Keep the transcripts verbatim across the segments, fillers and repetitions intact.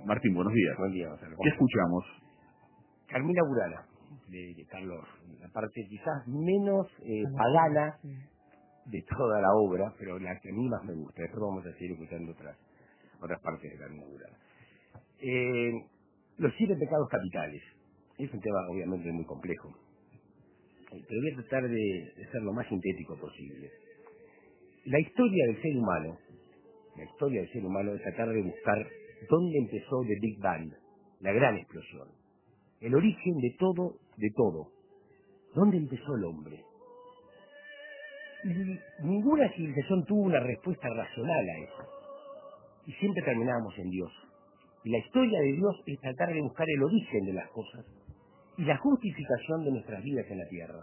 Martín, buenos días. Buen día, Gonzalo. ¿Qué escuchamos? Carmina Burana, de, de Carlos, la parte quizás menos eh, pagana de toda la obra, pero la que a mí más me gusta. Después vamos a seguir escuchando otras, otras partes de Carmina Burana. Eh, los siete pecados capitales. Es un tema obviamente muy complejo, pero voy a tratar de, de ser lo más sintético posible. La historia del ser humano, la historia del ser humano es tratar de buscar dónde empezó The Big Bang, la gran explosión, el origen de todo, de todo. ¿Dónde empezó el hombre? Y ninguna civilización tuvo una respuesta racional a eso. Y siempre terminábamos en Dios. Y la historia de Dios es tratar de buscar el origen de las cosas y la justificación de nuestras vidas en la tierra.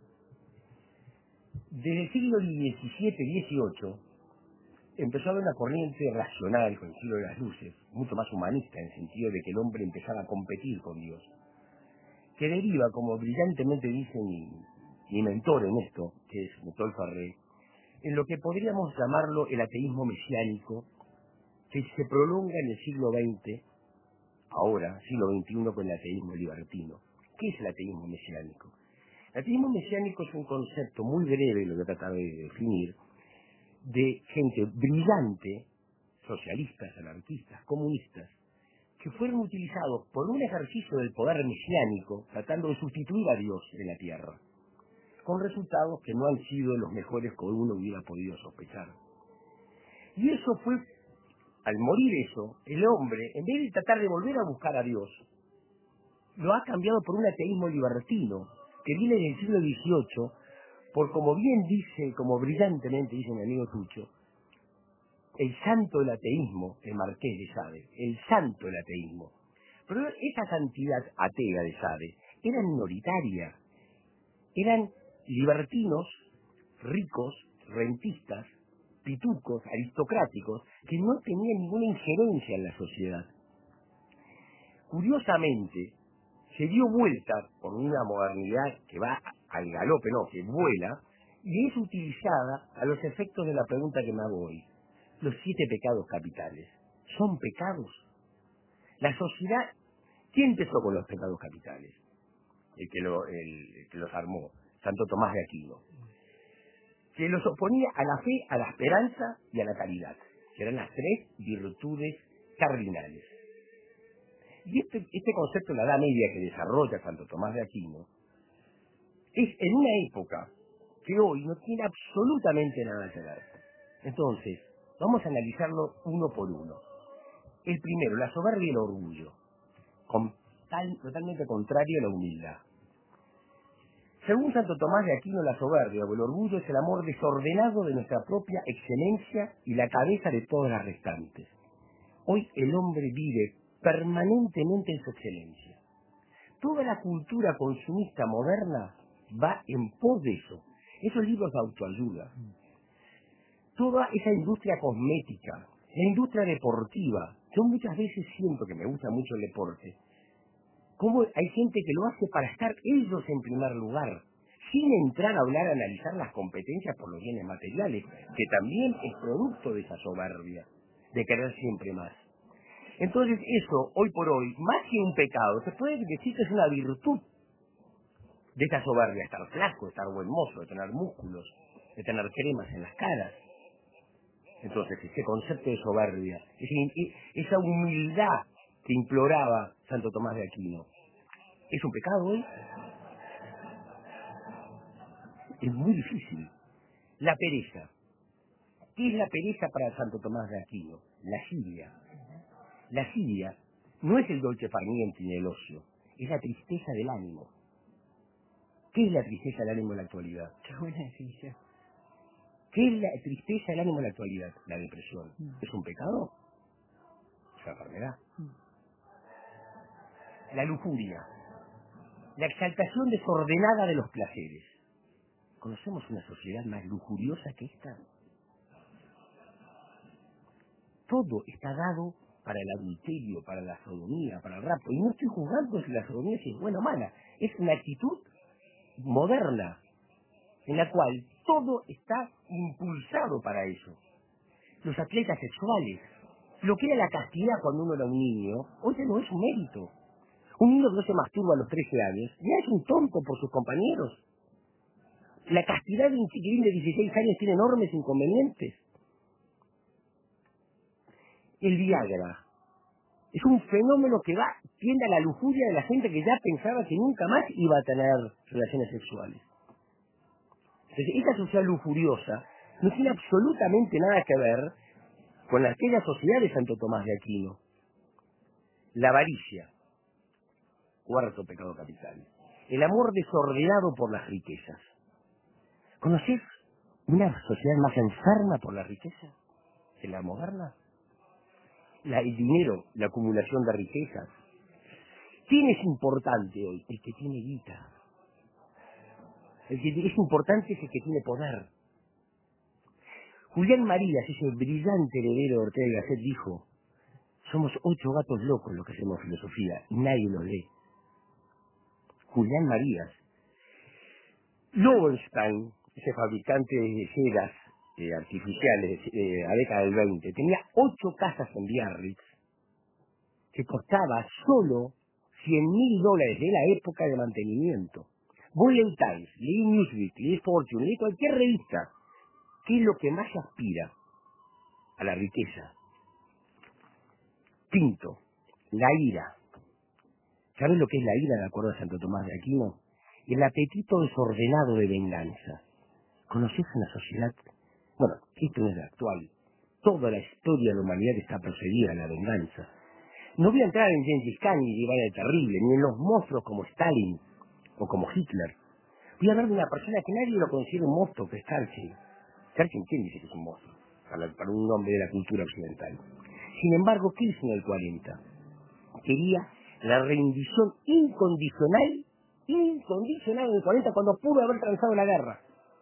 Desde el siglo diecisiete dieciocho empezó a haber una corriente racional con el siglo de las luces, mucho más humanista en el sentido de que el hombre empezaba a competir con Dios, que deriva, como brillantemente dice mi, mi mentor en esto, que es Metol Farré, en lo que podríamos llamarlo el ateísmo mesiánico, que se prolonga en el siglo veinte, ahora, siglo veintiuno, con el ateísmo libertino. ¿Qué es el ateísmo mesiánico? El ateísmo mesiánico es un concepto muy breve, lo que trataba de definir, de gente brillante, socialistas, anarquistas, comunistas, que fueron utilizados por un ejercicio del poder mesiánico, tratando de sustituir a Dios en la tierra, con resultados que no han sido los mejores que uno hubiera podido sospechar. Y eso fue, al morir eso, el hombre, en vez de tratar de volver a buscar a Dios, lo ha cambiado por un ateísmo libertino, que viene del siglo dieciocho, por como bien dice, como brillantemente dice mi amigo Tucho, el santo del ateísmo, el Marqués de Sade, el santo del ateísmo. Pero esa santidad atea de Sade era minoritaria, eran libertinos, ricos, rentistas, pitucos, aristocráticos, que no tenían ninguna injerencia en la sociedad. Curiosamente, se dio vuelta por una modernidad que va al galope, no, que vuela, y es utilizada a los efectos de la pregunta que me hago hoy. Los siete pecados capitales, ¿son pecados? La sociedad, ¿quién empezó con los pecados capitales? El que, lo, el, el que los armó, Santo Tomás de Aquino, que los oponía a la fe, a la esperanza y a la caridad, que eran las tres virtudes cardinales. Y este, este concepto de la Edad Media que desarrolla Santo Tomás de Aquino es en una época que hoy no tiene absolutamente nada que ver. Entonces, vamos a analizarlo uno por uno. El primero, la soberbia y el orgullo, con tal, totalmente contrario a la humildad. Según Santo Tomás de Aquino, la soberbia o el orgullo es el amor desordenado de nuestra propia excelencia y la cabeza de todas las restantes. Hoy el hombre vive permanentemente en su excelencia. Toda la cultura consumista moderna va en pos de eso. Esos libros de autoayuda, toda esa industria cosmética, la industria deportiva. Yo muchas veces siento que me gusta mucho el deporte. Cómo hay gente que lo hace para estar ellos en primer lugar, sin entrar a hablar, a analizar las competencias por los bienes materiales, que también es producto de esa soberbia, de querer siempre más. Entonces eso, hoy por hoy, más que un pecado, se puede decir que es una virtud de esa soberbia, estar flaco, estar buen mozo, de tener músculos, de tener cremas en las caras. Entonces, ese concepto de soberbia, esa humildad que imploraba Santo Tomás de Aquino, ¿es un pecado hoy? Es muy difícil. La pereza. ¿Qué es la pereza para Santo Tomás de Aquino? La sidia. La sidia no es el dolce far niente ni el ocio, es la tristeza del ánimo. ¿Qué es la tristeza del ánimo en la actualidad? Qué buena definición. ¿Qué es la tristeza del ánimo en la actualidad? La depresión. Mm. ¿Es un pecado? Es una enfermedad. Mm. La lujuria. La exaltación desordenada de los placeres. ¿Conocemos una sociedad más lujuriosa que esta? Todo está dado para el adulterio, para la sodomía, para el rapto. Y no estoy juzgando si la sodomía es buena o mala. Es una actitud moderna, en la cual todo está impulsado para eso. Los atletas sexuales Lo que era la castidad cuando uno era un niño, hoy ya no es un mérito. Un niño que no se masturba a los trece años ya es un tonto por sus compañeros. La castidad de un chiquilín de dieciséis años tiene enormes inconvenientes. El Viagra es un fenómeno que va, tiende a la lujuria de la gente que ya pensaba que nunca más iba a tener relaciones sexuales. Entonces, esta sociedad lujuriosa no tiene absolutamente nada que ver con aquella sociedad de Santo Tomás de Aquino. La avaricia, cuarto pecado capital. El amor desordenado por las riquezas. ¿Conocés una sociedad más enferma por la riqueza que la moderna? La, el dinero, la acumulación de riquezas. ¿Quién es importante hoy? El que tiene guita. El que es importante es el que tiene poder. Julián Marías, ese brillante heredero de Ortega y Gasset, dijo: somos ocho gatos locos los que hacemos filosofía y nadie lo lee. Julián Marías. Lowenstein, ese fabricante de ceras eh, artificiales eh, a la década del veinte, tenía ocho casas en Biarritz que costaba solo cien mil dólares de la época de mantenimiento. Vos leí Times, leí Newsweek, leí Fortune, leí cualquier revista. ¿Qué es lo que más aspira a la riqueza? Quinto, la ira. ¿Sabes lo que es la ira de acuerdo a Santo Tomás de Aquino? El apetito desordenado de venganza. ¿Conoces una sociedad? Bueno, esto no es la actual. Toda la historia de la humanidad está procedida a la venganza. No voy a entrar en Gengis Khan ni Iván el Terrible, ni en los monstruos como Stalin o como Hitler. Voy a hablar de una persona que nadie lo considera un monstruo, que es Churchill. Churchill, ¿quién dice que es un monstruo? Para, para un hombre de la cultura occidental. Sin embargo, ¿qué hizo en el cuarenta? Quería la rendición incondicional, incondicional en el cuarenta, cuando pudo haber transado la guerra.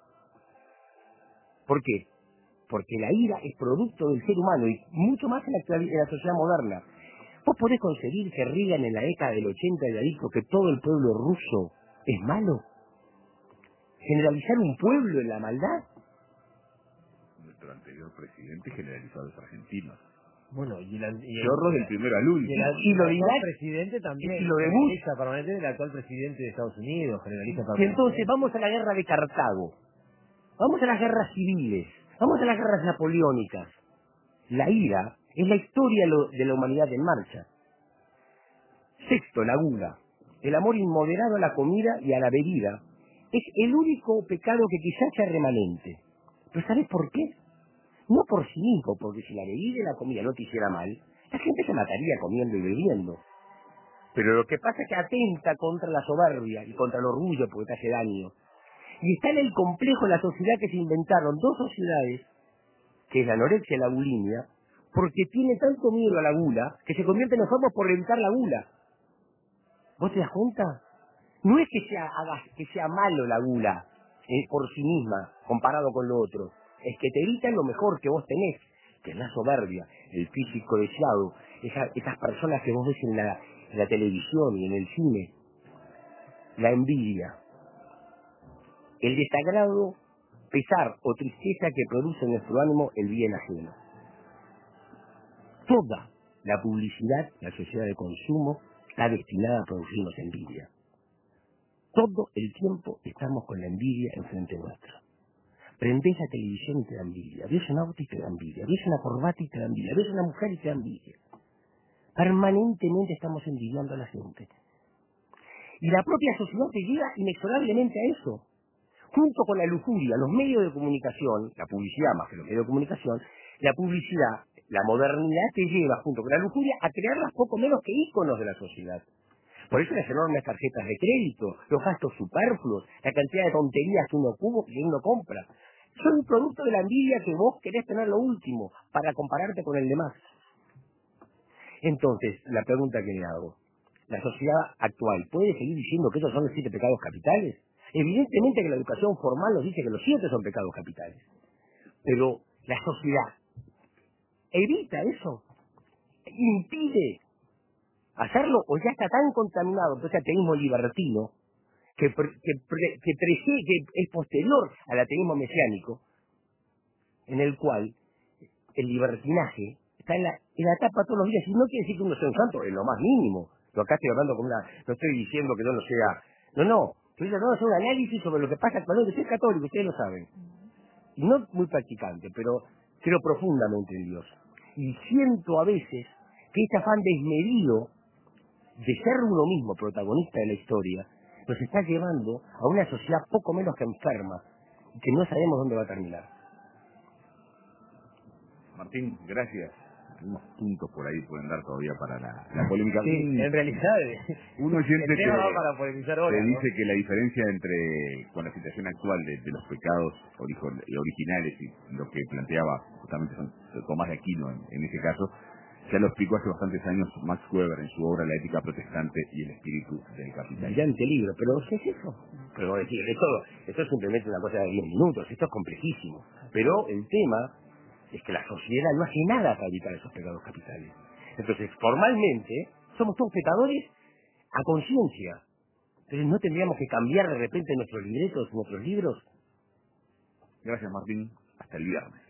¿Por qué? Porque la ira es producto del ser humano y mucho más en la, actualidad, en la sociedad moderna. ¿Vos podés conseguir que Reagan en la década del ochenta haya dicho que todo el pueblo ruso es malo? ¿Generalizar un pueblo en la maldad? Nuestro anterior presidente generalizó a los argentinos. Bueno, y, la, y el, Chorros del primero al último. y, la, Y, y lo de el Irak, actual presidente también y lo de Bush. generaliza permanentemente, el actual presidente de Estados Unidos generaliza Y permanentemente. entonces vamos a la guerra de Cartago, vamos a las guerras civiles, vamos a las guerras napoleónicas. La ira es la historia lo- de la humanidad en marcha. Sexto, la gula. El amor inmoderado a la comida y a la bebida es el único pecado que quizás sea remanente. ¿Pero sabes por qué? No por sí mismo, porque si la bebida y la comida no te hiciera mal, la gente se mataría comiendo y bebiendo. Pero lo que pasa es que atenta contra la soberbia y contra el orgullo porque te hace daño. Y está en el complejo de la sociedad que se inventaron dos sociedades, que es la anorexia y la bulimia, porque tiene tanto miedo a la gula que se convierten en enfermos por evitar la gula. ¿Vos te das cuenta? No es que sea, hagas- que sea malo la gula eh, por sí misma, comparado con lo otro. Es que te evitan lo mejor que vos tenés, que es la soberbia, el físico deseado, esa, esas personas que vos ves en la, en la televisión y en el cine. La envidia, el desagrado, pesar o tristeza que produce en nuestro ánimo el bien ajeno. Toda la publicidad, la sociedad de consumo, está destinada a producirnos envidia. Todo el tiempo estamos con la envidia enfrente nuestro. Prendés la televisión y te da envidia, ves un auto y te da envidia, ves una corbata y te da envidia, ves una mujer y te da envidia. Permanentemente estamos envidiando a la gente. Y la propia sociedad te lleva inexorablemente a eso. Junto con la lujuria, los medios de comunicación, la publicidad más que los medios de comunicación, la publicidad, la modernidad te lleva junto con la lujuria a crearlas poco menos que íconos de la sociedad. Por eso las enormes tarjetas de crédito, los gastos superfluos, la cantidad de tonterías que uno, cubo, que uno compra, son un producto de la envidia que vos querés tener lo último para compararte con el demás. Entonces, la pregunta que le hago, ¿la sociedad actual puede seguir diciendo que esos son los siete pecados capitales? Evidentemente que la educación formal nos dice que los siete son pecados capitales. Pero la sociedad evita eso, impide hacerlo o ya está tan contaminado por ese ateísmo libertino que, pre, que, pre, que, prese, que es posterior al ateísmo mesiánico, en el cual el libertinaje está en la, en la tapa todos los días, y no quiere decir que uno sea un santo, en lo más mínimo. Yo acá estoy hablando con una, no estoy diciendo que yo no sea, no, no, estoy tratando de hacer un análisis sobre lo que pasa actualmente. Soy católico, ustedes lo saben. Y no muy practicante, pero creo profundamente en Dios. Y siento a veces que este afán desmedido de ser uno mismo protagonista de la historia nos está llevando a una sociedad poco menos que enferma, que no sabemos dónde va a terminar. Martín, gracias. Algunos puntos por ahí pueden dar todavía para la, la polémica. Sí, Un, en realidad un oyente el tema que, va para polemizar que ahora, ¿no? dice que la diferencia entre con la situación actual de, de los pecados orijo- originales y lo que planteaba justamente San Tomás de Aquino en, en ese caso, ya lo explicó hace bastantes años Max Weber en su obra La ética protestante y el espíritu del capitalismo. Brillante libro, pero ¿qué es eso? Pero es decir, esto, esto es simplemente una cosa de diez minutos, esto es complejísimo. Pero el tema es que la sociedad no hace nada para evitar esos pecados capitales. Entonces, formalmente, somos todos pecadores a conciencia. Entonces, ¿no tendríamos que cambiar de repente nuestros libretos, nuestros libros? Gracias, Martín. Hasta el viernes.